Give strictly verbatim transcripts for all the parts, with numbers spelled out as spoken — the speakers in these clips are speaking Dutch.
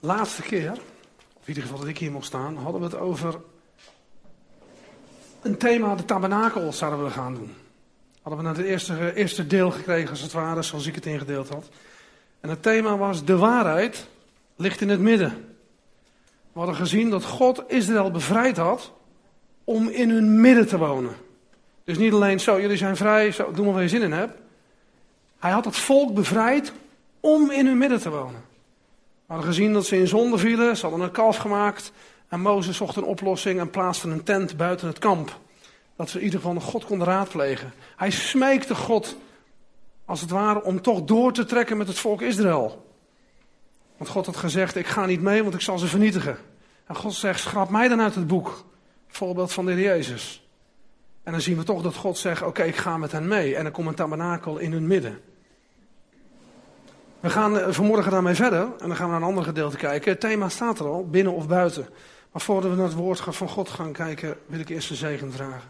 laatste keer, of in ieder geval dat ik hier mocht staan, hadden we het over een thema, de tabernakel, zouden we gaan doen. Hadden we naar het eerste, eerste deel gekregen, als het ware, zoals ik het ingedeeld had. En het thema was, de waarheid ligt in het midden. We hadden gezien dat God Israël bevrijd had om in hun midden te wonen. Dus niet alleen zo, jullie zijn vrij, zo, doe maar waar je zin in hebt. Hij had het volk bevrijd om in hun midden te wonen. We hadden gezien dat ze in zonde vielen, ze hadden een kalf gemaakt. En Mozes zocht een oplossing en plaatste een tent buiten het kamp. Dat ze in ieder geval nog God konden raadplegen. Hij smeekte God, als het ware, om toch door te trekken met het volk Israël. Want God had gezegd, ik ga niet mee, want ik zal ze vernietigen. En God zegt, schrap mij dan uit het boek. Voorbeeld van de Heer Jezus. En dan zien we toch dat God zegt, oké, okay, ik ga met hen mee. En er komt een tabernakel in hun midden. We gaan vanmorgen daarmee verder. En dan gaan we naar een ander gedeelte kijken. Het thema staat er al, binnen of buiten. Maar voordat we naar het woord van God gaan kijken, wil ik eerst een zegen vragen.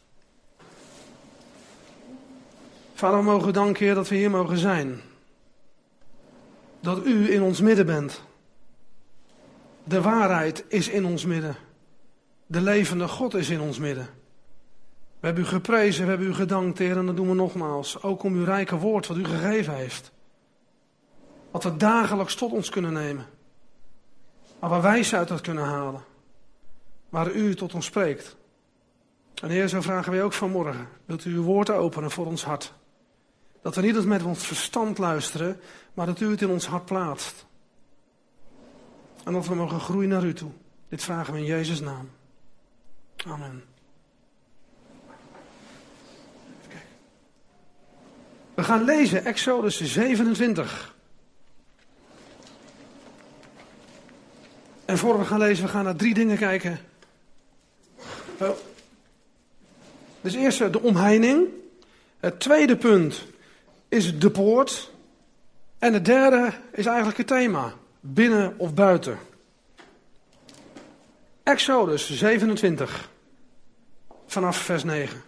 Vader, we mogen u danken, Heer, dat we hier mogen zijn. Dat u in ons midden bent. De waarheid is in ons midden. De levende God is in ons midden. We hebben u geprezen, we hebben u gedankt, Heer, en dat doen we nogmaals. Ook om uw rijke woord wat u gegeven heeft. Wat we dagelijks tot ons kunnen nemen. Maar waar wij uit dat kunnen halen. Waar u tot ons spreekt. En Heer, zo vragen wij ook vanmorgen. Wilt u uw woord openen voor ons hart. Dat we niet eens met ons verstand luisteren, maar dat u het in ons hart plaatst. En dat we mogen groeien naar u toe. Dit vragen we in Jezus' naam. Amen. We gaan lezen Exodus zevenentwintig. En voor we gaan lezen, we gaan naar drie dingen kijken. Dus eerst de omheining. Het tweede punt is de poort. En het derde is eigenlijk het thema. Binnen of buiten. Exodus zevenentwintig. Vanaf vers negen.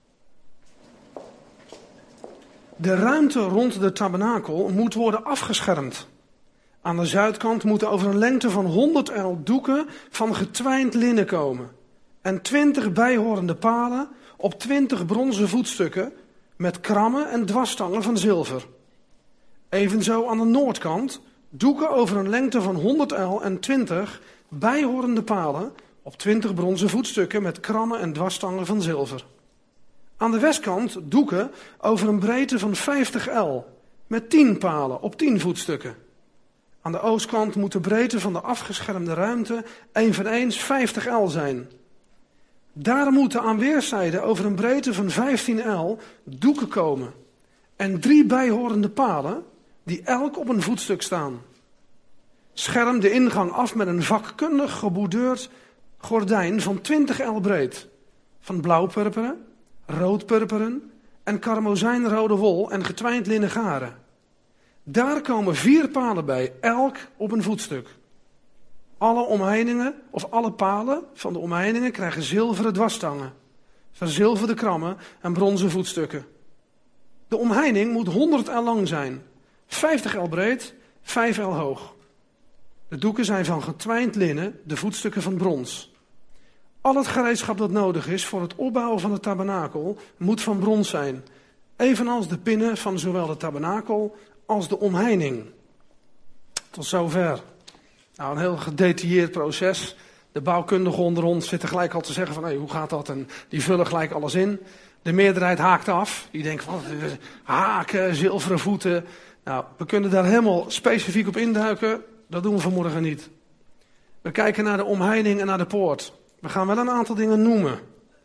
De ruimte rond de tabernakel moet worden afgeschermd. Aan de zuidkant moeten over een lengte van honderd el doeken van getwijnd linnen komen. En twintig bijhorende palen op twintig bronzen voetstukken met krammen en dwarsstangen van zilver. Evenzo aan de noordkant doeken over een lengte van honderd el en twintig bijhorende palen op twintig bronzen voetstukken met krammen en dwarsstangen van zilver. Aan de westkant doeken over een breedte van vijftig el met tien palen op tien voetstukken. Aan de oostkant moet de breedte van de afgeschermde ruimte eveneens vijftig el zijn. Daar moeten aan weerszijden over een breedte van vijftien el doeken komen. En drie bijhorende palen die elk op een voetstuk staan. Scherm de ingang af met een vakkundig geboudeerd gordijn van twintig el breed. Van blauwpurperen, roodpurperen en karmozijnrode wol en getwijnd linnen garen. Daar komen vier palen bij, elk op een voetstuk. Alle omheiningen, of alle palen van de omheiningen krijgen zilveren dwarsstangen, verzilverde krammen en bronzen voetstukken. De omheining moet honderd el lang zijn, vijftig el breed, vijf el hoog. De doeken zijn van getwijnd linnen, de voetstukken van brons. Al het gereedschap dat nodig is voor het opbouwen van de tabernakel moet van brons zijn, evenals de pinnen van zowel de tabernakel als de omheining. Tot zover. Nou, een heel gedetailleerd proces. De bouwkundigen onder ons zitten gelijk al te zeggen van, hey, hoe gaat dat? En die vullen gelijk alles in. De meerderheid haakt af. Die denken van, haken, zilveren voeten. Nou, we kunnen daar helemaal specifiek op induiken. Dat doen we vanmorgen niet. We kijken naar de omheining en naar de poort. We gaan wel een aantal dingen noemen.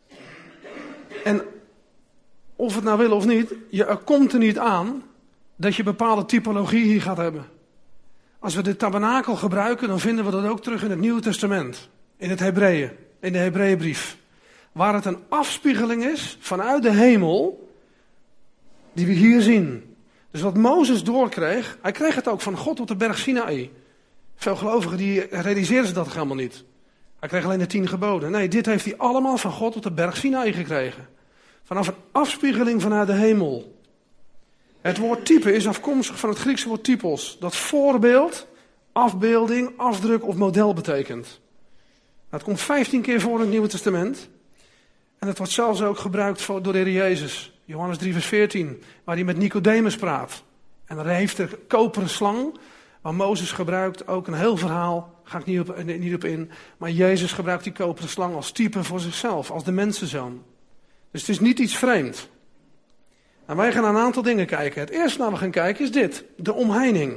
En of het nou wil of niet, je, er komt er niet aan dat je bepaalde typologie hier gaat hebben. Als we de tabernakel gebruiken, dan vinden we dat ook terug in het Nieuwe Testament. In het Hebreeën, in de Hebreeënbrief. Waar het een afspiegeling is vanuit de hemel, die we hier zien. Dus wat Mozes doorkreeg, hij kreeg het ook van God op de berg Sinaï. Veel gelovigen die realiseren ze dat helemaal niet. Hij kreeg alleen de tien geboden. Nee, dit heeft hij allemaal van God op de berg Sinaï gekregen. Vanaf een afspiegeling vanuit de hemel. Het woord type is afkomstig van het Griekse woord typos. Dat voorbeeld, afbeelding, afdruk of model betekent. Nou, het komt vijftien keer voor in het Nieuwe Testament. En het wordt zelfs ook gebruikt door de Heer Jezus. Johannes drie vers veertien, waar hij met Nicodemus praat. En dan heeft de koperen slang, waar Mozes gebruikt, ook een heel verhaal, ga ik niet op, niet op in. Maar Jezus gebruikt die koperen slang als type voor zichzelf, als de mensenzoon. Dus het is niet iets vreemd. En wij gaan naar een aantal dingen kijken. Het eerste waar we gaan kijken is dit, de omheining.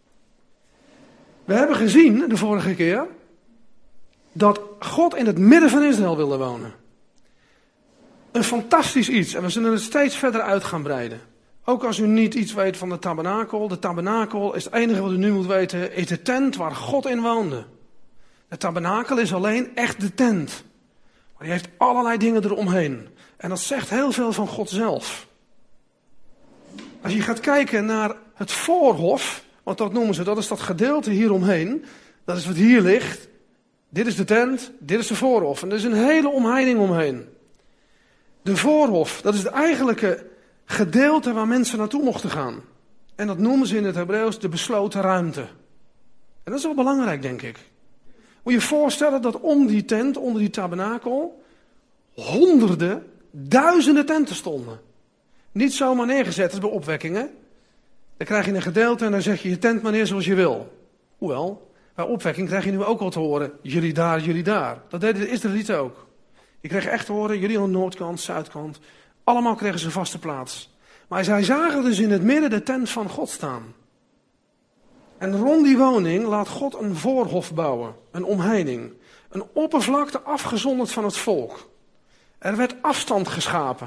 We hebben gezien de vorige keer dat God in het midden van Israël wilde wonen. Een fantastisch iets en we zullen het steeds verder uit gaan breiden. Ook als u niet iets weet van de tabernakel. De tabernakel is het enige wat u nu moet weten, is de tent waar God in woonde. De tabernakel is alleen echt de tent. Maar die heeft allerlei dingen eromheen. En dat zegt heel veel van God zelf. Als je gaat kijken naar het voorhof, want dat noemen ze, dat is dat gedeelte hieromheen. Dat is wat hier ligt. Dit is de tent, dit is de voorhof. En er is een hele omheining omheen. De voorhof, dat is het eigenlijke gedeelte waar mensen naartoe mochten gaan. En dat noemen ze in het Hebreeuws de besloten ruimte. En dat is wel belangrijk, denk ik. Moet je je voorstellen dat om die tent, onder die tabernakel, honderden, duizenden tenten stonden. Niet zomaar neergezet als bij opwekkingen. Dan krijg je een gedeelte en dan zeg je je tent maar neer zoals je wil. Hoewel, bij opwekking krijg je nu ook al te horen, jullie daar, jullie daar. Dat deden de Israëlieten ook. Je kreeg echt te horen, jullie aan de noordkant, zuidkant. Allemaal kregen ze een vaste plaats. Maar zij zagen dus in het midden de tent van God staan. En rond die woning laat God een voorhof bouwen, een omheining. Een oppervlakte afgezonderd van het volk. Er werd afstand geschapen.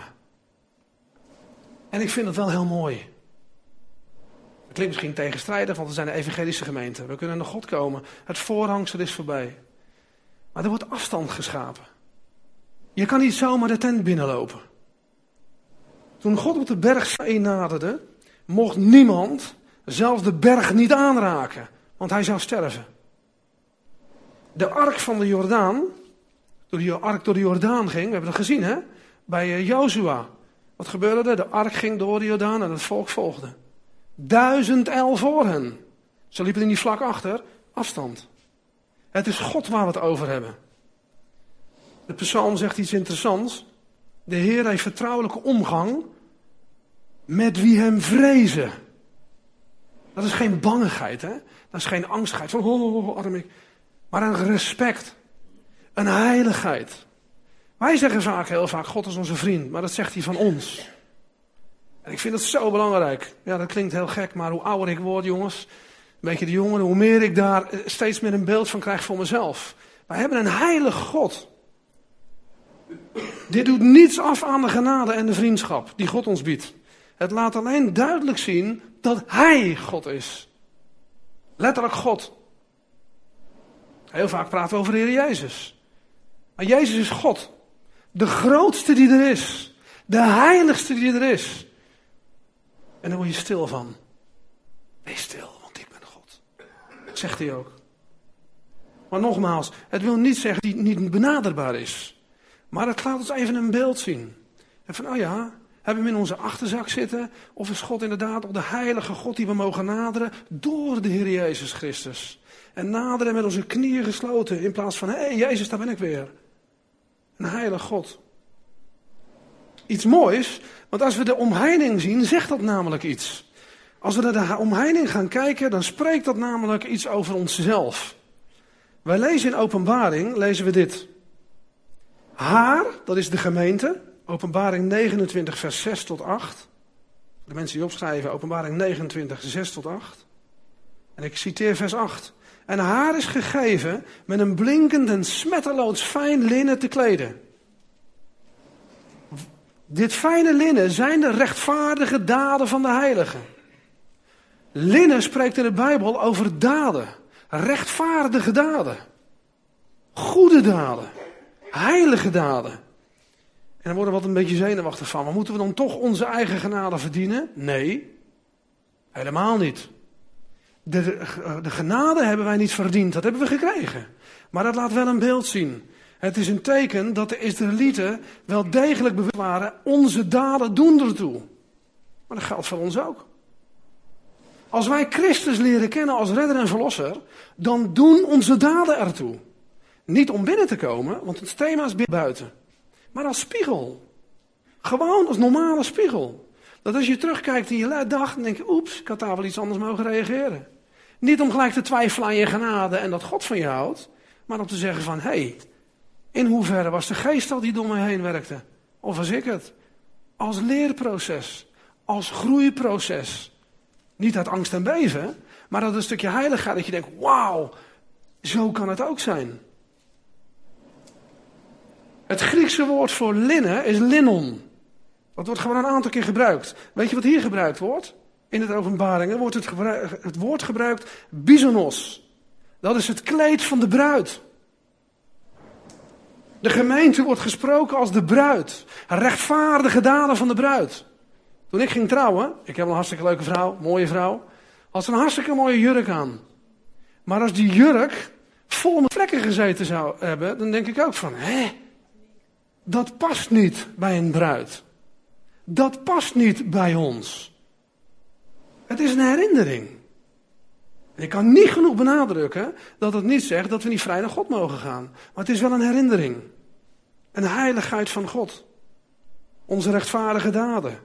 En ik vind het wel heel mooi. Het klinkt misschien tegenstrijdig, want we zijn een evangelische gemeente. We kunnen naar God komen. Het voorhangsel is voorbij. Maar er wordt afstand geschapen. Je kan niet zomaar de tent binnenlopen. Toen God op de berg Sinaï naderde, mocht niemand, zelfs de berg, niet aanraken. Want hij zou sterven. De ark van de Jordaan, toen de ark door de Jordaan ging, we hebben dat gezien hè, bij Jozua. Wat gebeurde er? De ark ging door de Jordaan en het volk volgde. Duizend el voor hen. Ze liepen er niet vlak achter, afstand. Het is God waar we het over hebben. De psalm zegt iets interessants. De Heer heeft vertrouwelijke omgang met wie hem vrezen. Dat is geen bangigheid, hè? Dat is geen angstigheid van, oh, oh, oh, arm ik. Maar een respect. Een heiligheid. Wij zeggen vaak, heel vaak, God is onze vriend. Maar dat zegt hij van ons. En ik vind het zo belangrijk. Ja, dat klinkt heel gek, maar hoe ouder ik word, jongens. Een beetje de jongeren, hoe meer ik daar steeds meer een beeld van krijg voor mezelf. Wij hebben een heilig God. Dit doet niets af aan de genade en de vriendschap die God ons biedt. Het laat alleen duidelijk zien dat Hij God is. Letterlijk God. Heel vaak praten we over de Heer Jezus. Maar Jezus is God. De grootste die er is. De heiligste die er is. En daar word je stil van. Wees stil, want ik ben God. Dat zegt hij ook. Maar nogmaals, het wil niet zeggen dat hij niet benaderbaar is. Maar het laat ons even een beeld zien. En van, oh ja, hebben we hem in onze achterzak zitten? Of is God inderdaad op de heilige God die we mogen naderen door de Heer Jezus Christus? En naderen met onze knieën gesloten in plaats van, hé hey, Jezus, daar ben ik weer. Een heilig God. Iets moois, want als we de omheining zien, zegt dat namelijk iets. Als we naar de omheining gaan kijken, dan spreekt dat namelijk iets over onszelf. Wij lezen in Openbaring, lezen we dit. Haar, dat is de gemeente, Openbaring negenentwintig vers zes tot acht. De mensen die opschrijven, Openbaring negenentwintig, zes tot acht. En ik citeer vers acht. En haar is gegeven met een blinkend en smetteloos fijn linnen te kleden. Dit fijne linnen zijn de rechtvaardige daden van de heiligen. Linnen spreekt in de Bijbel over daden. Rechtvaardige daden. Goede daden. Heilige daden. En dan worden we wat een beetje zenuwachtig van. Maar moeten we dan toch onze eigen genade verdienen? Nee. Helemaal niet. De, de genade hebben wij niet verdiend. Dat hebben we gekregen. Maar dat laat wel een beeld zien. Het is een teken dat de Israëlieten wel degelijk bewust waren. Onze daden doen ertoe. Maar dat geldt voor ons ook. Als wij Christus leren kennen als redder en verlosser, dan doen onze daden ertoe. Niet om binnen te komen, want het thema is buiten. Maar als spiegel. Gewoon als normale spiegel. Dat als je terugkijkt in je dag, dan denk je, oeps, ik had daar wel iets anders mogen reageren. Niet om gelijk te twijfelen aan je genade en dat God van je houdt, maar om te zeggen van, hé, hey, in hoeverre was de geest al die door mij heen werkte? Of was ik het? Als leerproces, als groeiproces. Niet uit angst en beven, maar uit een stukje heiligheid dat je denkt, wauw, zo kan het ook zijn. Het Griekse woord voor linnen is linon. Dat wordt gewoon een aantal keer gebruikt. Weet je wat hier gebruikt wordt? In het Openbaringen wordt het, gebruik, het woord gebruikt bisonos. Dat is het kleed van de bruid. De gemeente wordt gesproken als de bruid. Rechtvaardige daden van de bruid. Toen ik ging trouwen, ik heb een hartstikke leuke vrouw, mooie vrouw, had ze een hartstikke mooie jurk aan. Maar als die jurk vol met vlekken gezeten zou hebben, dan denk ik ook van, hé, dat past niet bij een bruid. Dat past niet bij ons. Het is een herinnering. Ik kan niet genoeg benadrukken dat het niet zegt dat we niet vrij naar God mogen gaan. Maar het is wel een herinnering. Een heiligheid van God. Onze rechtvaardige daden.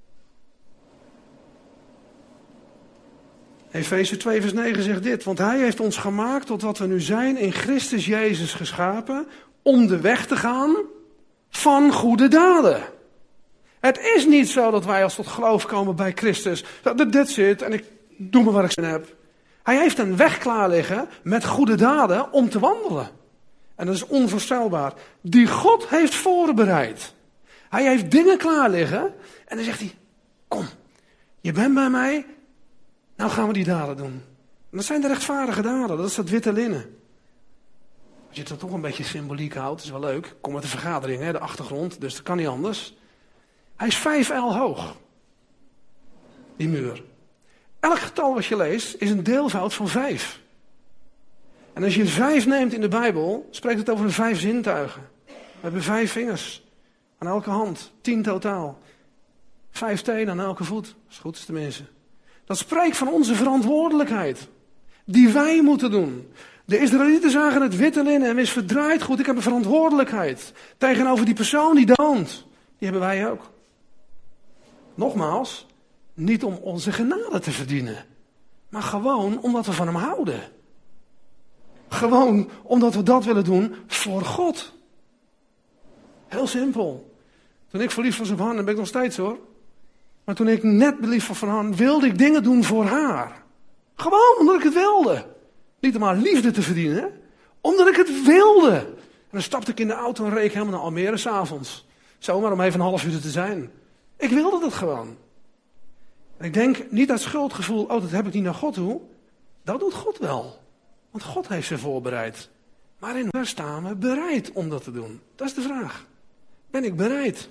Efeze twee vers negen zegt dit. Want hij heeft ons gemaakt tot wat we nu zijn in Christus Jezus geschapen. Om de weg te gaan van goede daden. Het is niet zo dat wij als tot geloof komen bij Christus. Dit zit en ik doe maar wat ik zin heb. Hij heeft een weg klaar liggen met goede daden om te wandelen. En dat is onvoorstelbaar. Die God heeft voorbereid. Hij heeft dingen klaar liggen en dan zegt hij, kom, je bent bij mij, nou gaan we die daden doen. En dat zijn de rechtvaardige daden, dat is dat witte linnen. Als je het toch een beetje symboliek houdt, is wel leuk. Kom met de vergadering, hè, de achtergrond, dus dat kan niet anders. Hij is vijf el hoog, die muur. Elk getal wat je leest is een deelvoud van vijf. En als je vijf neemt in de Bijbel, spreekt het over de vijf zintuigen. We hebben vijf vingers aan elke hand, tien totaal. Vijf tenen aan elke voet, als het goed is tenminste. Dat spreekt van onze verantwoordelijkheid, die wij moeten doen. De Israëlieten zagen het witte linnen en wist verdraaid goed, ik heb een verantwoordelijkheid. Tegenover die persoon die daar woont, die hebben wij ook. Nogmaals, niet om onze genade te verdienen, maar gewoon omdat we van hem houden. Gewoon omdat we dat willen doen voor God. Heel simpel. Toen ik verliefd was op Han, dan ben ik nog steeds hoor. Maar toen ik net beliefd was van Han, wilde ik dingen doen voor haar. Gewoon omdat ik het wilde. Niet om haar liefde te verdienen, omdat ik het wilde. En dan stapte ik in de auto en reed ik helemaal naar Almere 's avonds. Zomaar om even een half uur te zijn. Ik wilde dat gewoon. En ik denk niet dat schuldgevoel, oh dat heb ik niet naar God toe. Dat doet God wel. Want God heeft ze voorbereid. Maar in waar staan we bereid om dat te doen? Dat is de vraag. Ben ik bereid?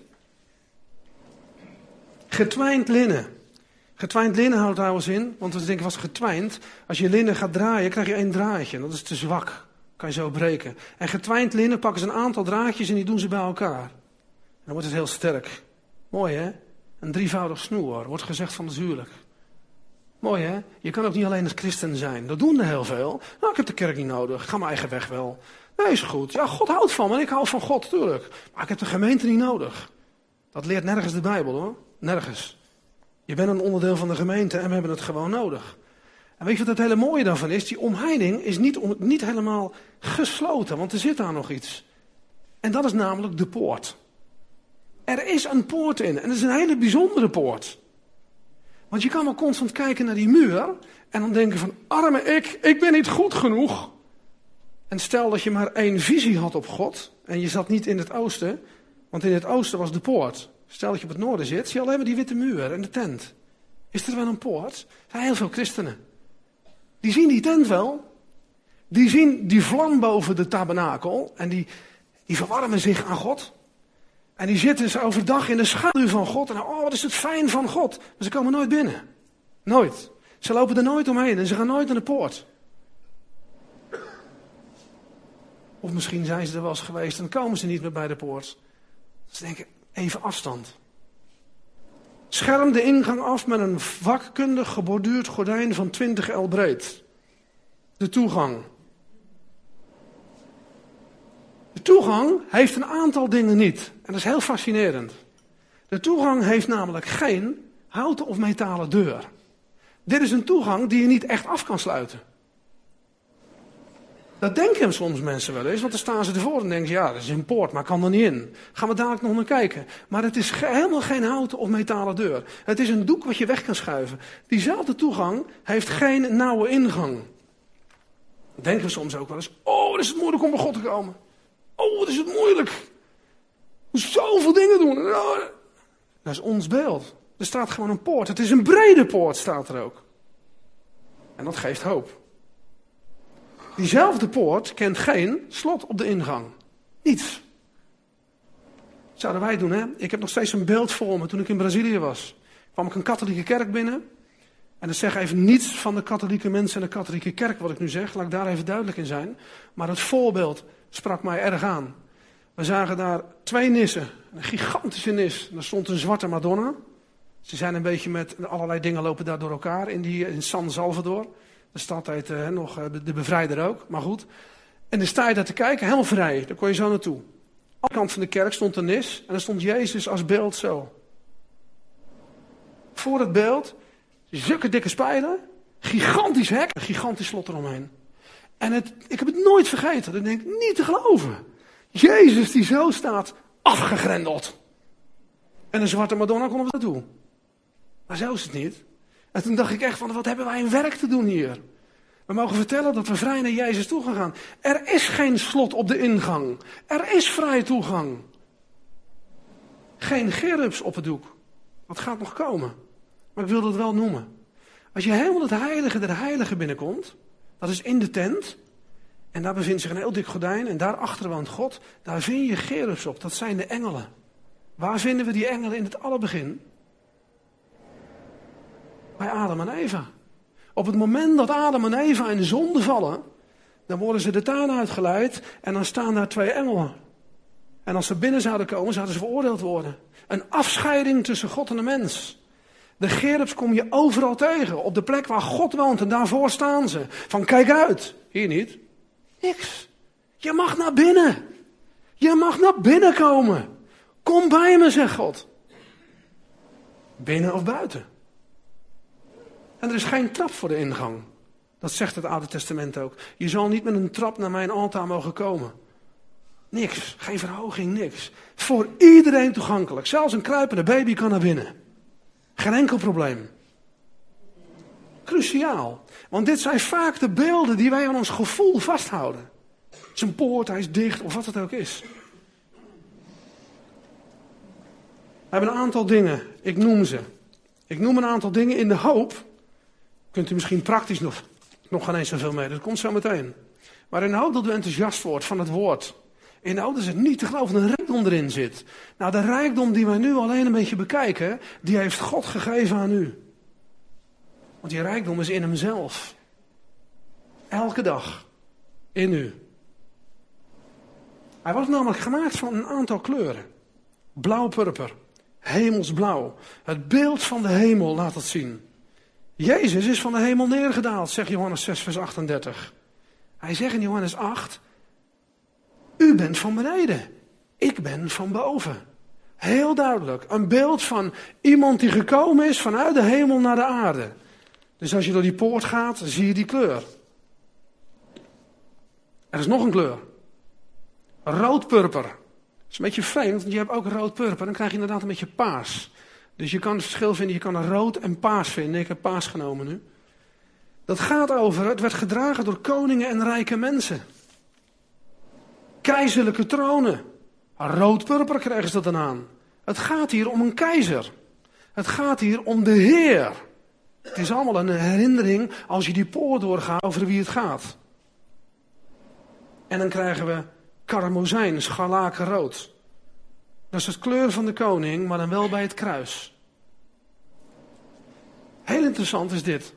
Getwijnd linnen. Getwijnd linnen houdt trouwens in, want we denken was getwijnd. Als je linnen gaat draaien, krijg je één draadje. Dat is te zwak. Kan je zo breken. En getwijnd linnen pakken ze een aantal draadjes en die doen ze bij elkaar. En dan wordt het heel sterk. Mooi hè? Een drievoudig snoer, wordt gezegd van het huwelijk. Mooi hè? Je kan ook niet alleen als christen zijn. Dat doen er heel veel. Nou, ik heb de kerk niet nodig. Ik ga mijn eigen weg wel. Nee, is goed. Ja, God houdt van me en ik hou van God, tuurlijk. Maar ik heb de gemeente niet nodig. Dat leert nergens de Bijbel hoor. Nergens. Je bent een onderdeel van de gemeente en we hebben het gewoon nodig. En weet je wat het hele mooie daarvan is? Die omheining is niet, om, niet helemaal gesloten, want er zit daar nog iets. En dat is namelijk de poort. Er is een poort in en het is een hele bijzondere poort. Want je kan wel constant kijken naar die muur en dan denken van, arme ik, ik ben niet goed genoeg. En stel dat je maar één visie had op God en je zat niet in het oosten, want in het oosten was de poort. Stel dat je op het noorden zit, zie je alleen maar die witte muur en de tent. Is er wel een poort? Er zijn heel veel christenen. Die zien die tent wel. Die zien die vlam boven de tabernakel en die, die verwarmen zich aan God. En die zitten ze overdag in de schaduw van God. En oh, wat is het fijn van God. Maar ze komen nooit binnen. Nooit. Ze lopen er nooit omheen en ze gaan nooit naar de poort. Of misschien zijn ze er wel eens geweest en komen ze niet meer bij de poort. Ze denken, even afstand. Scherm de ingang af met een vakkundig geborduurd gordijn van twintig el breed. De toegang. De toegang heeft een aantal dingen niet. En dat is heel fascinerend. De toegang heeft namelijk geen houten of metalen deur. Dit is een toegang die je niet echt af kan sluiten. Dat denken soms mensen wel eens, want dan staan ze ervoor en denken ze, ja, dat is een poort, maar ik kan er niet in. Gaan we dadelijk nog naar kijken. Maar het is ge- helemaal geen houten of metalen deur. Het is een doek wat je weg kan schuiven. Diezelfde toegang heeft geen nauwe ingang. Dan denken we soms ook wel eens, oh, wat is het moeilijk om bij God te komen. Oh, wat is het moeilijk. Ik moet zoveel dingen doen. Dat is ons beeld. Er staat gewoon een poort. Het is een brede poort, staat er ook. En dat geeft hoop. Diezelfde poort kent geen slot op de ingang. Niets. Dat zouden wij doen, hè? Ik heb nog steeds een beeld voor me. Toen ik in Brazilië was, kwam ik een katholieke kerk binnen. En dat zegt even niets van de katholieke mensen en de katholieke kerk wat ik nu zeg. Laat ik daar even duidelijk in zijn. Maar het voorbeeld sprak mij erg aan. We zagen daar twee nissen. Een gigantische nis. En daar stond een zwarte Madonna. Ze zijn een beetje met allerlei dingen lopen daar door elkaar. In, die, in San Salvador. De stad heet uh, nog uh, de bevrijder ook. Maar goed. En dan sta je daar te kijken. Helemaal vrij. Daar kon je zo naartoe. Aan de kant van de kerk stond een nis. En daar stond Jezus als beeld zo. Voor het beeld. Zulke dikke spijlen. Gigantisch hek. Een gigantisch slot eromheen. En het, ik heb het nooit vergeten. Dat denk ik niet te geloven. Jezus die zo staat. Afgegrendeld. En een zwarte Madonna konden we naartoe. Maar zo is het niet. En toen dacht ik echt van, wat hebben wij een werk te doen hier? We mogen vertellen dat we vrij naar Jezus toe gaan gaan. Er is geen slot op de ingang. Er is vrije toegang. Geen gerubs op het doek. Dat gaat nog komen. Maar ik wil dat wel noemen. Als je helemaal het heilige der heiligen binnenkomt, dat is in de tent. En daar bevindt zich een heel dik gordijn. En daarachter woont God. Daar vind je gerubs op. Dat zijn de engelen. Waar vinden we die engelen in het allerbegin? Bij Adam en Eva. Op het moment dat Adam en Eva in de zonde vallen, dan worden ze de tuin uitgeleid en dan staan daar twee engelen. En als ze binnen zouden komen, zouden ze veroordeeld worden. Een afscheiding tussen God en de mens. De gerubs kom je overal tegen, op de plek waar God woont en daarvoor staan ze. Van kijk uit, hier niet. Niks. Je mag naar binnen. Je mag naar binnen komen. Kom bij me, zegt God. Binnen of buiten. En er is geen trap voor de ingang. Dat zegt het Oude Testament ook. Je zal niet met een trap naar mijn altaar mogen komen. Niks. Geen verhoging, niks. Voor iedereen toegankelijk. Zelfs een kruipende baby kan naar binnen. Geen enkel probleem. Cruciaal. Want dit zijn vaak de beelden die wij aan ons gevoel vasthouden. Het is een poort, hij is dicht of wat het ook is. We hebben een aantal dingen. Ik noem ze. Ik noem een aantal dingen in de hoop. Kunt u misschien praktisch nog, nog geen eens zoveel mee. Dat komt zo meteen. Maar in de hoop dat u enthousiast wordt van het woord. In de hoop dat het niet te geloven dat een rijkdom erin zit. Nou, de rijkdom die wij nu alleen een beetje bekijken, die heeft God gegeven aan u. Want die rijkdom is in hemzelf. Elke dag. In u. Hij was namelijk gemaakt van een aantal kleuren. Blauw-purper. Hemelsblauw. Het beeld van de hemel laat het zien. Jezus is van de hemel neergedaald, zegt Johannes zes vers achtendertig. Hij zegt in Johannes acht, u bent van beneden, ik ben van boven. Heel duidelijk, een beeld van iemand die gekomen is vanuit de hemel naar de aarde. Dus als je door die poort gaat, zie je die kleur. Er is nog een kleur. Rood-purper. Dat is een beetje vreemd, want je hebt ook rood-purper, dan krijg je inderdaad een beetje paars. Dus je kan het verschil vinden, je kan er rood en paars vinden. Ik heb paars genomen nu. Dat gaat over, het werd gedragen door koningen en rijke mensen. Keizerlijke tronen. Rood-purper krijgen ze dat dan aan. Het gaat hier om een keizer. Het gaat hier om de Heer. Het is allemaal een herinnering als je die poort doorgaat over wie het gaat. En dan krijgen we karmozijn, scharlakenrood. Dat is de kleur van de koning, maar dan wel bij het kruis. Heel interessant is dit.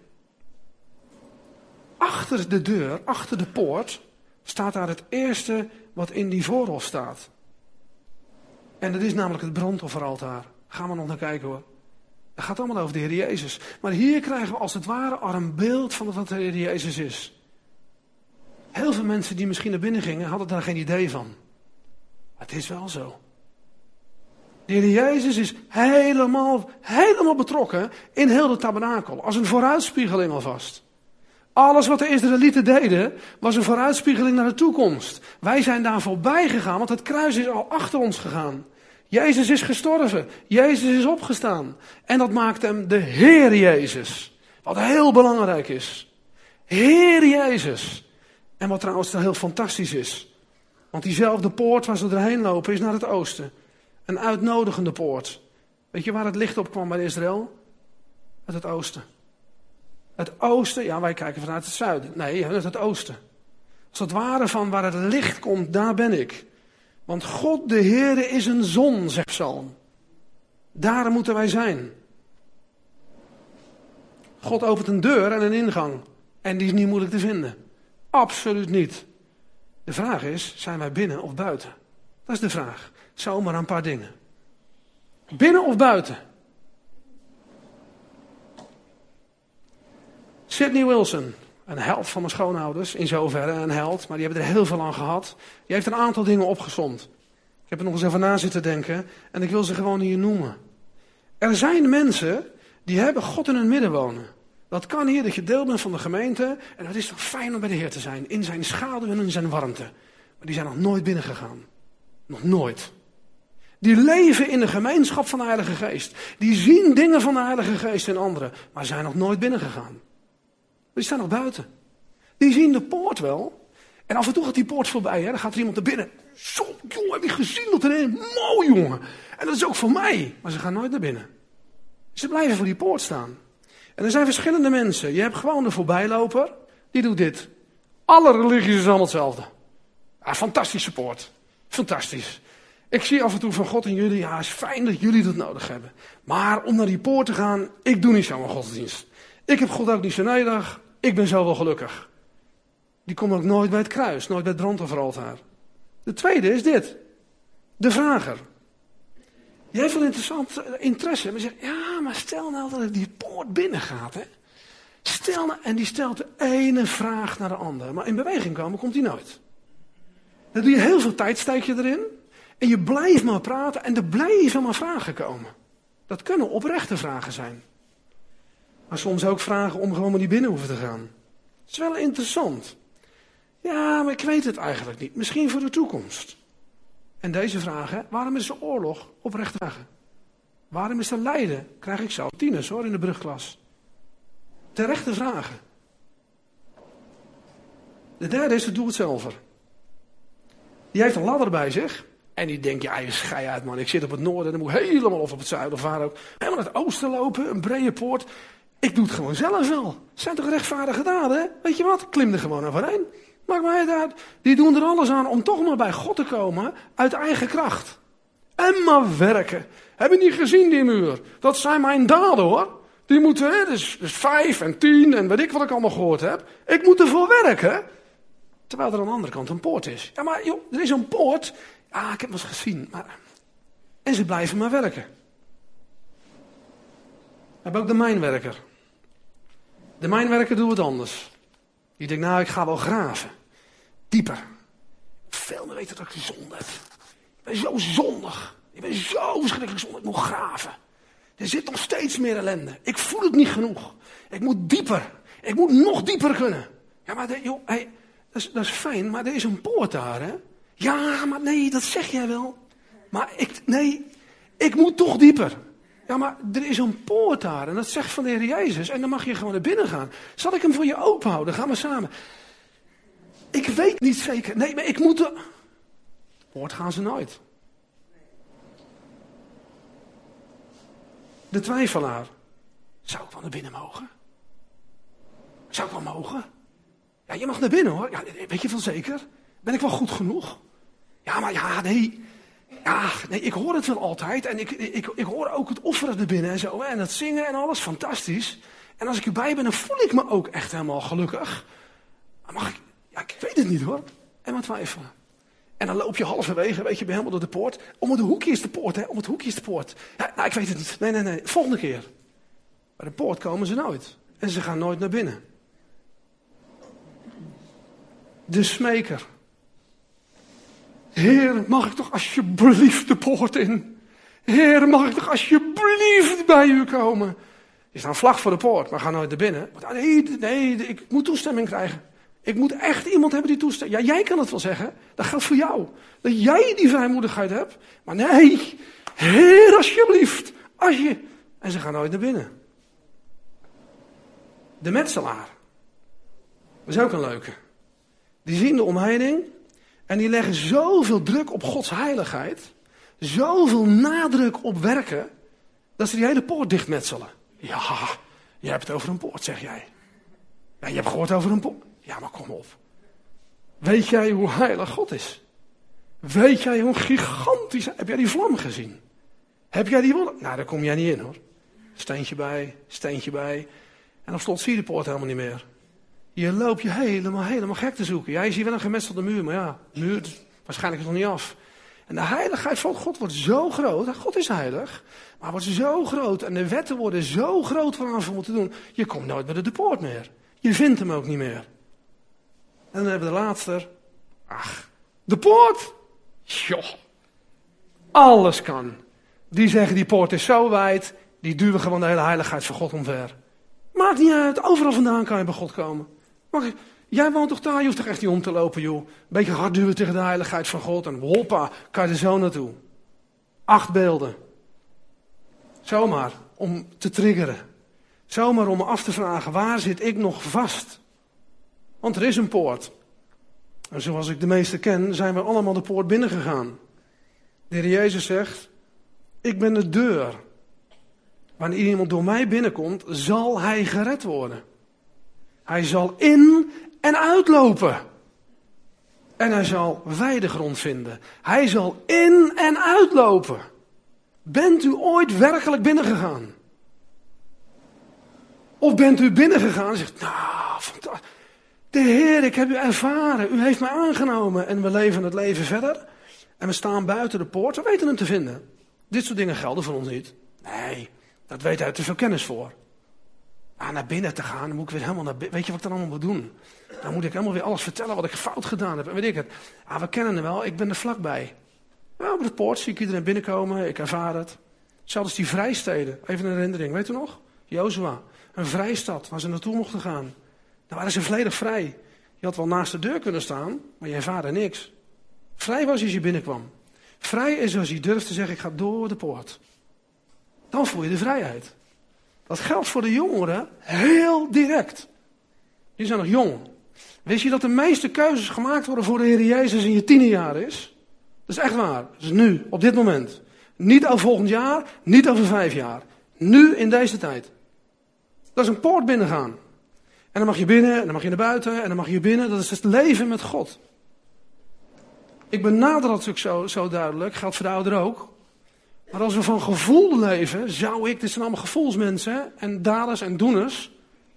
Achter de deur, achter de poort, staat daar het eerste wat in die voorhof staat. En dat is namelijk het brandofferaltaar. Gaan we nog naar kijken hoor. Het gaat allemaal over de Heer Jezus. Maar hier krijgen we als het ware al een beeld van wat de Heer Jezus is. Heel veel mensen die misschien naar binnen gingen, hadden daar geen idee van. Maar het is wel zo. De Heer Jezus is helemaal, helemaal betrokken in heel de tabernakel. Als een vooruitspiegeling alvast. Alles wat de Israëlieten deden, was een vooruitspiegeling naar de toekomst. Wij zijn daar voorbij gegaan, want het kruis is al achter ons gegaan. Jezus is gestorven. Jezus is opgestaan. En dat maakt hem de Heer Jezus. Wat heel belangrijk is. Heer Jezus. En wat trouwens heel fantastisch is. Want diezelfde poort waar ze erheen lopen is naar het oosten. Een uitnodigende poort. Weet je waar het licht op kwam bij Israël? Uit het oosten. Het oosten, ja wij kijken vanuit het zuiden. Nee, uit het oosten. Als het ware van waar het licht komt, daar ben ik. Want God de Heere is een zon, zegt Psalm. Daar moeten wij zijn. God opent een deur en een ingang. En die is niet moeilijk te vinden. Absoluut niet. De vraag is, zijn wij binnen of buiten? Dat is de vraag. Zomaar een paar dingen. Binnen of buiten? Sidney Wilson, een held van mijn schoonouders, in zoverre een held, maar die hebben er heel veel aan gehad. Die heeft een aantal dingen opgesomd. Ik heb er nog eens even na zitten denken en ik wil ze gewoon hier noemen. Er zijn mensen die hebben God in hun midden wonen. Dat kan hier, dat je deel bent van de gemeente en het is toch fijn om bij de Heer te zijn, in zijn schaduw en in zijn warmte. Maar die zijn nog nooit binnengegaan. Nog nooit. Die leven in de gemeenschap van de Heilige Geest. Die zien dingen van de Heilige Geest in anderen, maar zijn nog nooit binnengegaan. Die staan nog buiten. Die zien de poort wel. En af en toe gaat die poort voorbij. Hè? Dan gaat er iemand naar binnen. Zo, jongen, heb je gezien dat erin? Mooi, jongen. En dat is ook voor mij. Maar ze gaan nooit naar binnen. Ze blijven voor die poort staan. En er zijn verschillende mensen. Je hebt gewoon de voorbijloper. Die doet dit. Alle religies is allemaal hetzelfde. Ja, fantastische poort. Fantastisch. Ik zie af en toe van God in jullie. Ja, het is fijn dat jullie dat nodig hebben. Maar om naar die poort te gaan. Ik doe niet zo een godsdienst. Ik heb God ook niet zo nodig. Ik ben zo wel gelukkig. Die komt ook nooit bij het kruis, nooit bij het brandofferaltaar. De tweede is dit. De vrager. Die heeft wel interessant interesse. Maar zegt, ja, maar stel nou dat ik die poort binnen gaat. Hè? Stel nou, en die stelt de ene vraag naar de andere. Maar in beweging komen komt die nooit. Dan doe je heel veel tijd, steek je erin. En je blijft maar praten en er blijven maar vragen komen. Dat kunnen oprechte vragen zijn. Maar soms ook vragen om gewoon maar niet binnen hoeven te gaan. Het is wel interessant. Ja, maar ik weet het eigenlijk niet. Misschien voor de toekomst. En deze vragen, waarom is er oorlog? Oprechte vragen. Waarom is er lijden? Krijg ik zelf tieners hoor in de brugklas. Terechte vragen. De derde is de doe-het-zelver. Die heeft een ladder bij zich. En die denkt, ja, je schei uit man. Ik zit op het noorden, dan moet ik helemaal of op het zuiden of waar ook. Helemaal naar het oosten lopen, een brede poort. Ik doe het gewoon zelf wel. Het zijn toch rechtvaardige daden, hè? Weet je wat? Klim er gewoon overheen. Maakt mij het uit. Die doen er alles aan om toch maar bij God te komen uit eigen kracht. En maar werken. Heb je niet gezien die muur? Dat zijn mijn daden hoor. Die moeten, hè, dus, dus vijf en tien en weet ik wat ik allemaal gehoord heb. Ik moet ervoor werken. Terwijl er aan de andere kant een poort is. Ja maar joh, er is een poort. Ja, ik heb het eens gezien. Maar... En ze blijven maar werken. We hebben ook de mijnwerker. De mijnwerker doet het anders. Die denkt, nou, ik ga wel graven. Dieper. Veel meer weten dat ik zonde heb. Ik ben zo zondig. Ik ben zo verschrikkelijk zondig. Ik moet graven. Er zit nog steeds meer ellende. Ik voel het niet genoeg. Ik moet dieper. Ik moet nog dieper kunnen. Ja, maar de, joh, hey, dat, is, dat is fijn, maar er is een poort daar, hè? Ja, maar nee, dat zeg jij wel. Maar ik, nee, ik moet toch dieper. Ja, maar er is een poort daar en dat zegt van de Heer Jezus. En dan mag je gewoon naar binnen gaan. Zal ik hem voor je open houden? Gaan we samen. Ik weet niet zeker. Nee, maar ik moet... De... Poort gaan ze nooit. De twijfelaar. Zou ik wel naar binnen mogen? Zou ik wel mogen? Ja, je mag naar binnen hoor. Ja, weet je wel zeker? Ben ik wel goed genoeg? Ja, maar ja, nee... Ja, nee, ik hoor het wel altijd. En ik, ik, ik hoor ook het offeren er binnen en zo. Hè, en het zingen en alles, fantastisch. En als ik erbij ben, dan voel ik me ook echt helemaal gelukkig. Maar mag ik... Ja, ik weet het niet hoor. En maar twijfelen. En dan loop je halverwege, weet je, helemaal door de poort. Om het hoekje is de poort, hè. Om het hoekje is de poort. Ja, nou, ik weet het niet. Nee, nee, nee. Volgende keer. Bij de poort komen ze nooit. En ze gaan nooit naar binnen. De smeker. Heer, mag ik toch alsjeblieft de poort in? Heer, mag ik toch alsjeblieft bij u komen? Die staan vlak voor de poort, maar gaan nooit naar binnen. Nee, nee, ik moet toestemming krijgen. Ik moet echt iemand hebben die toestemt. Ja, jij kan het wel zeggen. Dat geldt voor jou. Dat jij die vrijmoedigheid hebt. Maar nee, Heer, alsjeblieft. Als je... En ze gaan nooit naar binnen. De metselaar. Dat is ook een leuke. Die zien de omheining. En die leggen zoveel druk op Gods heiligheid. Zoveel nadruk op werken. Dat ze die hele poort dichtmetselen. Ja, je hebt het over een poort, zeg jij. Ja, je hebt gehoord over een poort. Ja, maar kom op. Weet jij hoe heilig God is? Weet jij hoe gigantisch... Heb jij die vlam gezien? Heb jij die wolk? Nou, daar kom jij niet in, hoor. Steentje bij, steentje bij. En op slot zie je de poort helemaal niet meer. Je loopt je helemaal, helemaal gek te zoeken. Ja, je ziet wel een gemetselde muur, maar ja, de muur, waarschijnlijk is het nog niet af. En de heiligheid van God wordt zo groot. God is heilig, maar wordt zo groot. En de wetten worden zo groot waaraan we moeten doen. Je komt nooit bij de poort meer. Je vindt hem ook niet meer. En dan hebben we de laatste. Ach, de poort. Joh. Alles kan. Die zeggen die poort is zo wijd. Die duwen gewoon de hele heiligheid van God omver. Maakt niet uit. Overal vandaan kan je bij God komen. Maar jij woont toch daar? Je hoeft toch echt niet om te lopen, joh. Een beetje hard duwen tegen de heiligheid van God. En hoppa, kan je er zo naartoe. Acht beelden. Zomaar om te triggeren. Zomaar om me af te vragen, waar zit ik nog vast? Want er is een poort. En zoals ik de meesten ken, zijn we allemaal de poort binnengegaan. De Heer Jezus zegt, ik ben de deur. Wanneer iemand door mij binnenkomt, zal hij gered worden. Hij zal in en uitlopen. En hij zal weidegrond vinden. Hij zal in en uitlopen. Bent u ooit werkelijk binnengegaan? Of bent u binnengegaan en zegt, nou, fantastisch. De Heer, ik heb u ervaren. U heeft mij aangenomen. En we leven het leven verder. En we staan buiten de poort. We weten hem te vinden. Dit soort dingen gelden voor ons niet. Nee, dat weet hij te veel kennis voor. Ah, naar binnen te gaan, dan moet ik weer helemaal naar binnen. Weet je wat ik dan allemaal moet doen? Dan moet ik helemaal weer alles vertellen wat ik fout gedaan heb. En weet ik het. Ah, we kennen hem wel, ik ben er vlakbij. Nou, op de poort zie ik iedereen binnenkomen, ik ervaar het. Zelfs die vrijsteden, even een herinnering, weet u nog? Jozua, een vrijstad waar ze naartoe mochten gaan. Daar waren ze volledig vrij. Je had wel naast de deur kunnen staan, maar je ervaarde niks. Vrij was als je binnenkwam. Vrij is als je durft te zeggen, ik ga door de poort. Dan voel je de vrijheid. Dat geldt voor de jongeren heel direct. Die zijn nog jong. Wist je dat de meeste keuzes gemaakt worden voor de Heer Jezus in je tienerjaar is? Dat is echt waar. Dat is nu, op dit moment. Niet over volgend jaar, niet over vijf jaar. Nu in deze tijd. Dat is een poort binnengaan. En dan mag je binnen, en dan mag je naar buiten, en dan mag je binnen. Dat is het leven met God. Ik benader dat natuurlijk zo, zo duidelijk. Geldt voor de ouderen ook. Maar als we van gevoel leven, zou ik, dit zijn allemaal gevoelsmensen, en daders en doeners,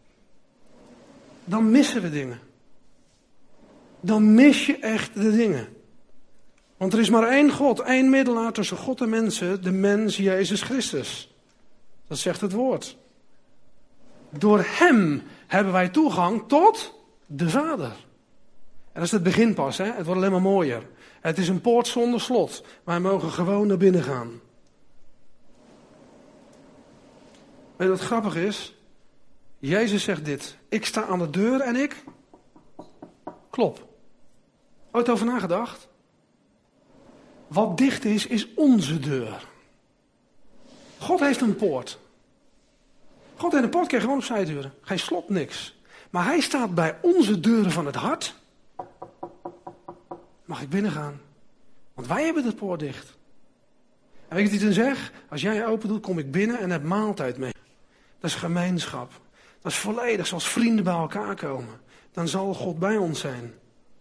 dan missen we dingen. Dan mis je echt de dingen. Want er is maar één God, één middelaar tussen God en mensen, de mens Jezus Christus. Dat zegt het woord. Door hem hebben wij toegang tot de Vader. En dat is het begin pas, hè? Het wordt alleen maar mooier. Het is een poort zonder slot. Wij mogen gewoon naar binnen gaan. Weet je wat grappig is? Jezus zegt dit. Ik sta aan de deur en ik klop. Ooit over nagedacht? Wat dicht is, is onze deur. God heeft een poort. God heeft een poort, kun je gewoon opzij duwen. Geen slot, niks. Maar hij staat bij onze deuren van het hart. Mag ik binnengaan? Want wij hebben de poort dicht. En weet je wat hij dan zegt? Als jij je open doet, kom ik binnen en heb maaltijd mee. Dat is gemeenschap. Dat is volledig zoals vrienden bij elkaar komen. Dan zal God bij ons zijn.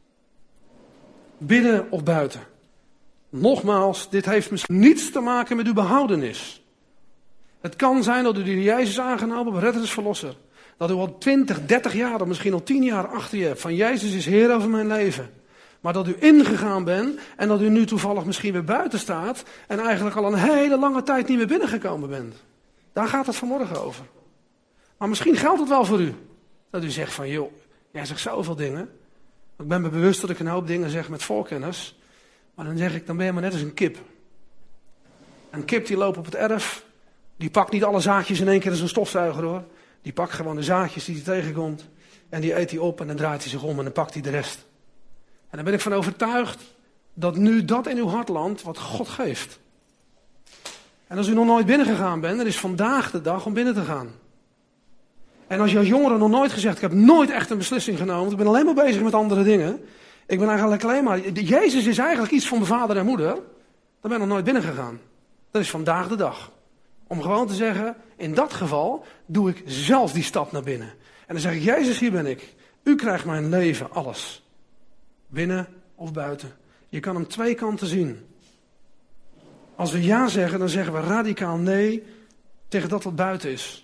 Binnen of buiten. Nogmaals, dit heeft misschien niets te maken met uw behoudenis. Het kan zijn dat u de Jezus aangenomen hebt, redder is verlosser. Dat u al twintig, dertig jaar of misschien al tien jaar achter je hebt. Van Jezus is Heer over mijn leven. Maar dat u ingegaan bent en dat u nu toevallig misschien weer buiten staat. En eigenlijk al een hele lange tijd niet meer binnengekomen bent. Daar gaat het vanmorgen over. Maar misschien geldt het wel voor u. Dat u zegt van, joh, jij zegt zoveel dingen. Ik ben me bewust dat ik een hoop dingen zeg met voorkennis. Maar dan zeg ik, dan ben je maar net als een kip. Een kip die loopt op het erf. Die pakt niet alle zaadjes in één keer als een stofzuiger hoor. Die pakt gewoon de zaadjes die hij tegenkomt. En die eet hij op en dan draait hij zich om en dan pakt hij de rest. En dan ben ik van overtuigd dat nu dat in uw hart landt wat God geeft. En als u nog nooit binnengegaan bent, dan is vandaag de dag om binnen te gaan. En als je als jongere nog nooit gezegd, ik heb nooit echt een beslissing genomen, want ik ben alleen maar bezig met andere dingen. Ik ben eigenlijk alleen maar, Jezus is eigenlijk iets van mijn vader en moeder. Dan ben ik nog nooit binnengegaan. Dat is vandaag de dag. Om gewoon te zeggen, in dat geval doe ik zelf die stap naar binnen. En dan zeg ik, Jezus, hier ben ik. U krijgt mijn leven, alles. Binnen of buiten. Je kan hem twee kanten zien. Als we ja zeggen, dan zeggen we radicaal nee tegen dat wat buiten is.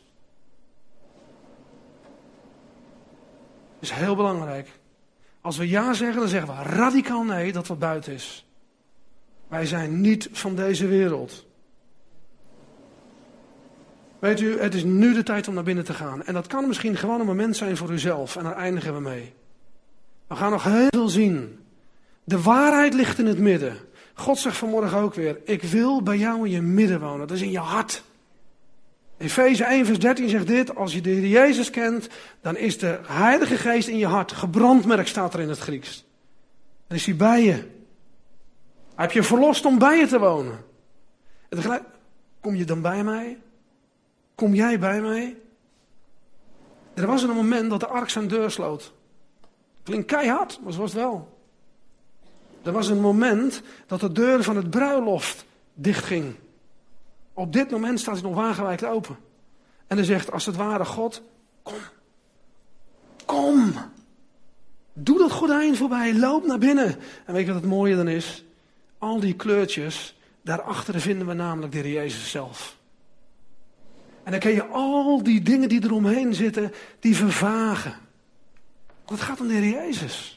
Dat is heel belangrijk. Als we ja zeggen, dan zeggen we radicaal nee dat wat buiten is. Wij zijn niet van deze wereld. Weet u, het is nu de tijd om naar binnen te gaan. En dat kan misschien gewoon een moment zijn voor uzelf. En daar eindigen we mee. We gaan nog heel veel zien. De waarheid ligt in het midden. God zegt vanmorgen ook weer, ik wil bij jou in je midden wonen. Dat is in je hart. Efeze één vers dertien zegt dit, als je de Heer Jezus kent, dan is de Heilige Geest in je hart. Gebrandmerkt staat er in het Grieks. Dan is hij bij je. Hij heeft je verlost om bij je te wonen. En tegelijk, kom je dan bij mij? Kom jij bij mij? Er was een moment dat de ark zijn deur sloot. Klinkt keihard, maar zo was het wel. Er was een moment dat de deur van het bruiloft dichtging. Op dit moment staat hij nog wagenwijd open. En hij zegt, als het ware, God, kom. Kom. Doe dat gordijn voorbij, loop naar binnen. En weet je wat het mooie dan is? Al die kleurtjes, daarachter vinden we namelijk de Heer Jezus zelf. En dan kun je al die dingen die eromheen zitten, die vervagen. Want het gaat om de Heer Jezus.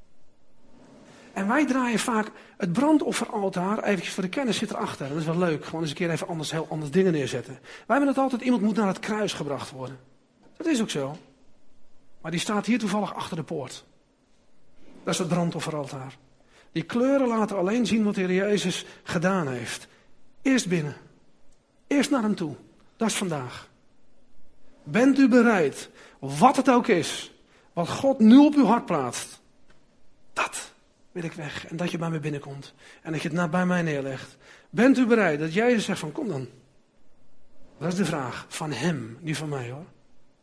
En wij draaien vaak het brandofferaltaar, eventjes voor de kennis zit erachter. Dat is wel leuk, gewoon eens een keer even anders, heel anders dingen neerzetten. Wij hebben het altijd, iemand moet naar het kruis gebracht worden. Dat is ook zo. Maar die staat hier toevallig achter de poort. Dat is het brandofferaltaar. Die kleuren laten alleen zien wat de Heer Jezus gedaan heeft. Eerst binnen. Eerst naar hem toe. Dat is vandaag. Bent u bereid, wat het ook is, wat God nu op uw hart plaatst, dat wil ik weg. En dat je bij mij binnenkomt. En dat je het bij mij neerlegt. Bent u bereid dat Jezus zegt van kom dan. Dat is de vraag. Van hem, niet van mij hoor.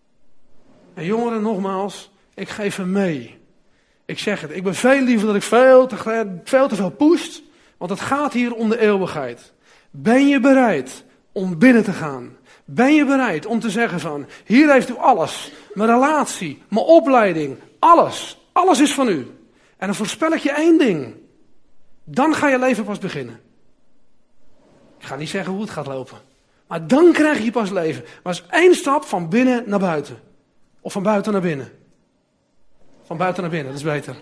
En jongeren, nogmaals, ik geef hem mee. Ik zeg het, ik ben veel liever dat ik veel te, veel te veel poest. Want het gaat hier om de eeuwigheid. Ben je bereid om binnen te gaan? Ben je bereid om te zeggen van, hier heeft u alles. Mijn relatie, mijn opleiding, alles. Alles is van u. En dan voorspel ik je één ding. Dan ga je leven pas beginnen. Ik ga niet zeggen hoe het gaat lopen. Maar dan krijg je pas leven. Maar het is één stap van binnen naar buiten. Of van buiten naar binnen. Van buiten naar binnen, dat is beter.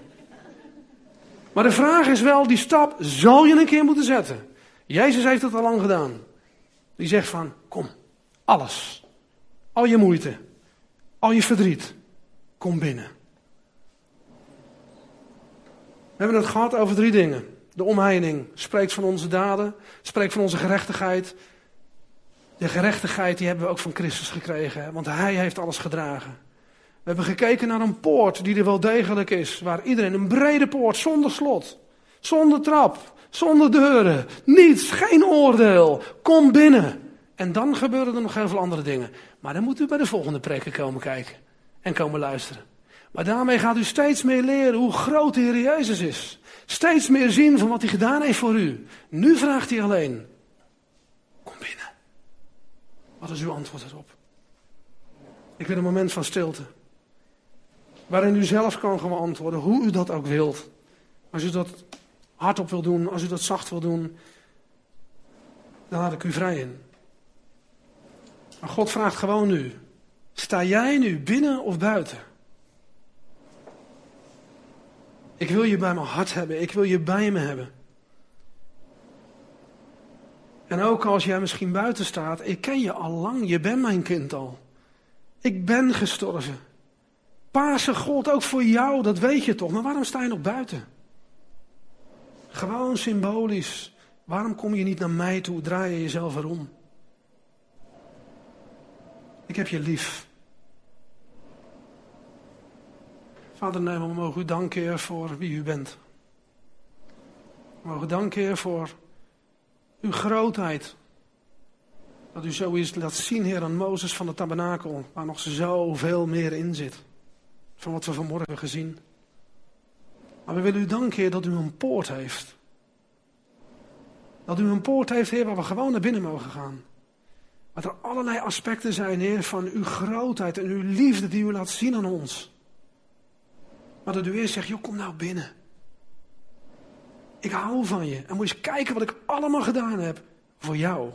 Maar de vraag is wel, die stap zal je een keer moeten zetten. Jezus heeft het al lang gedaan. Die zegt van, kom, alles. Al je moeite. Al je verdriet. Kom binnen. We hebben het gehad over drie dingen. De omheining spreekt van onze daden, spreekt van onze gerechtigheid. De gerechtigheid die hebben we ook van Christus gekregen, want Hij heeft alles gedragen. We hebben gekeken naar een poort die er wel degelijk is, waar iedereen, een brede poort, zonder slot, zonder trap, zonder deuren, niets, geen oordeel. Kom binnen. En dan gebeuren er nog heel veel andere dingen. Maar dan moet u bij de volgende preken komen kijken en komen luisteren. Maar daarmee gaat u steeds meer leren hoe groot de Heer Jezus is. Steeds meer zien van wat hij gedaan heeft voor u. Nu vraagt hij alleen, kom binnen. Wat is uw antwoord erop? Ik wil een moment van stilte. Waarin u zelf kan gaan antwoorden, hoe u dat ook wilt. Als u dat hardop wil doen, als u dat zacht wil doen, dan laat ik u vrij in. Maar God vraagt gewoon nu, sta jij nu binnen of buiten? Ik wil je bij mijn hart hebben. Ik wil je bij me hebben. En ook als jij misschien buiten staat. Ik ken je al lang. Je bent mijn kind al. Ik ben gestorven. Pasen gold ook voor jou, dat weet je toch. Maar waarom sta je nog buiten? Gewoon symbolisch. Waarom kom je niet naar mij toe? Draai je jezelf erom? Ik heb je lief. Vader, nee, we mogen u danken, Heer, voor wie u bent. We mogen danken, Heer, voor uw grootheid. Dat u zoiets laat zien, Heer, aan Mozes van de tabernakel, waar nog zoveel meer in zit. Van wat we vanmorgen hebben gezien. Maar we willen u danken, Heer, dat u een poort heeft. Dat u een poort heeft, Heer, waar we gewoon naar binnen mogen gaan. Maar er allerlei aspecten zijn, Heer, van uw grootheid en uw liefde die u laat zien aan ons. Maar dat u eerst zegt, joh, kom nou binnen. Ik hou van je. En moet je eens kijken wat ik allemaal gedaan heb voor jou.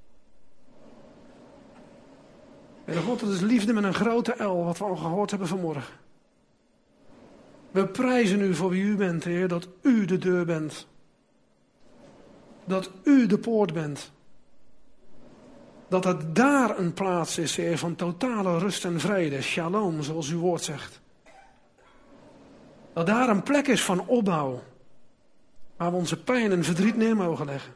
Heer God, dat is liefde met een grote L, wat we al gehoord hebben vanmorgen. We prijzen u voor wie u bent, Heer, dat u de deur bent. Dat u de poort bent. Dat het daar een plaats is, Heer, van totale rust en vrede. Shalom, zoals uw woord zegt. Dat daar een plek is van opbouw. Waar we onze pijn en verdriet neer mogen leggen.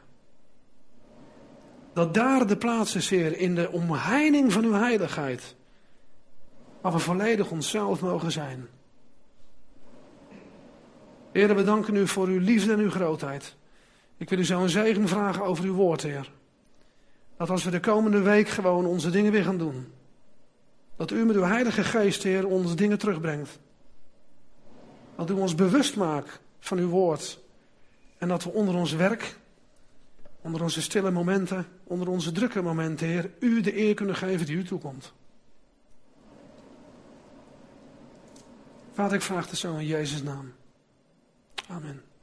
Dat daar de plaats is, Heer, in de omheining van uw heiligheid. Waar we volledig onszelf mogen zijn. Heer, we danken u voor uw liefde en uw grootheid. Ik wil u zo een zegen vragen over uw woord, Heer. Dat als we de komende week gewoon onze dingen weer gaan doen. Dat u met uw heilige geest, Heer, onze dingen terugbrengt. Dat u ons bewust maakt van uw woord. En dat we onder ons werk, onder onze stille momenten, onder onze drukke momenten, Heer, u de eer kunnen geven die u toekomt. Vader, ik vraag het zo in Jezus' naam. Amen.